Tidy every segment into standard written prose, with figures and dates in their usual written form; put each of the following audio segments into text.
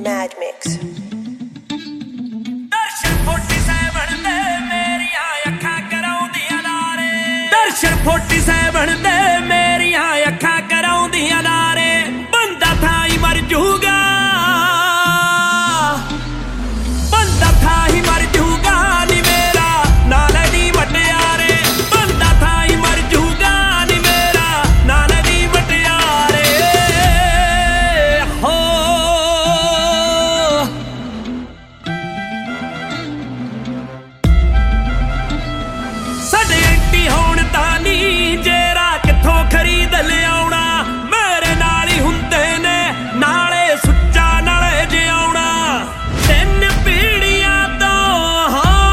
Mad Mix. ਦਰਸ਼ਨ 47 ਦੇ ਮੇਰੀਆਂ ਅੱਖਾਂ ਕਰਾਉਂਦੀਆਂ ਨਾਰੇ ਦਰਸ਼ਨ 47 ਦੇ ਮੇਰੀਆਂ ਅੱਖਾਂ ਕਰਾਉਂਦੀਆਂ ਨਾਰੇ ਬੰਦਾ ਥਾਂ ਹੀ ਮਰ ਜੂਗਾ ਬੰਦਾ ਥਾਂ ਹੀ ਮਰ ਜੂਗਾ ਨੀ ਮੇਰਾ ਨਾਲ ਦੀ ਵਟਿਆਰੇ ਬੰਦਾ ਥਾਂ ਹੀ ਮਰ ਜੂਗਾ ਨੀ ਮੇਰਾ ਨਾਲ ਦੀ ਵਟਿਆਰੇ ਹੋ ਸਾਡੇ ਐਂਟੀ ਹੋਣ ਤਾਂ ਨੀ ਜੇਰਾ ਕਿੱਥੋਂ ਖਰੀਦ ਲਿਆਉਣਾ ਮੇਰੇ ਨਾਲ ਹੀ ਹੁੰਦੇ ਨੇ ਨਾਲੇ ਸੁੱਚਾ ਨਾਲੇ ਜਿਉਣਾ ਤਿੰਨ ਪੀੜੀਆਂ ਤੋਂ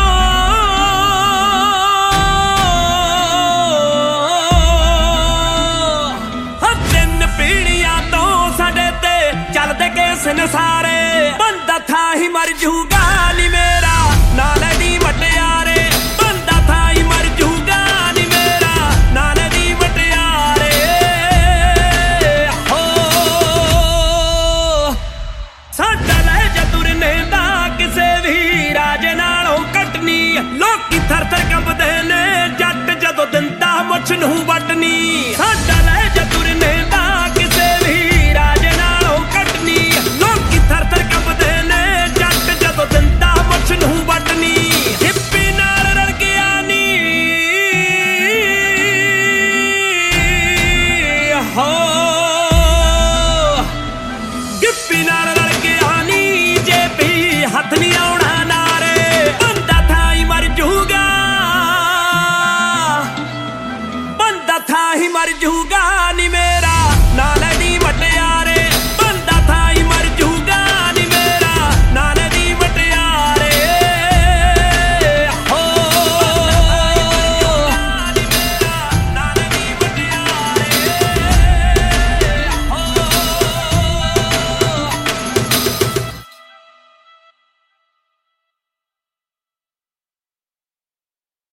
ਤਿੰਨ ਪੀੜੀਆਂ ਤੋਂ ਸਾਡੇ ਤੇ ਚੱਲਦੇ ਕੇਸ ਨਸਾਰੇ ਬੰਦਾ ਥਾਂ ਹੀ ਮਰ ਜੂ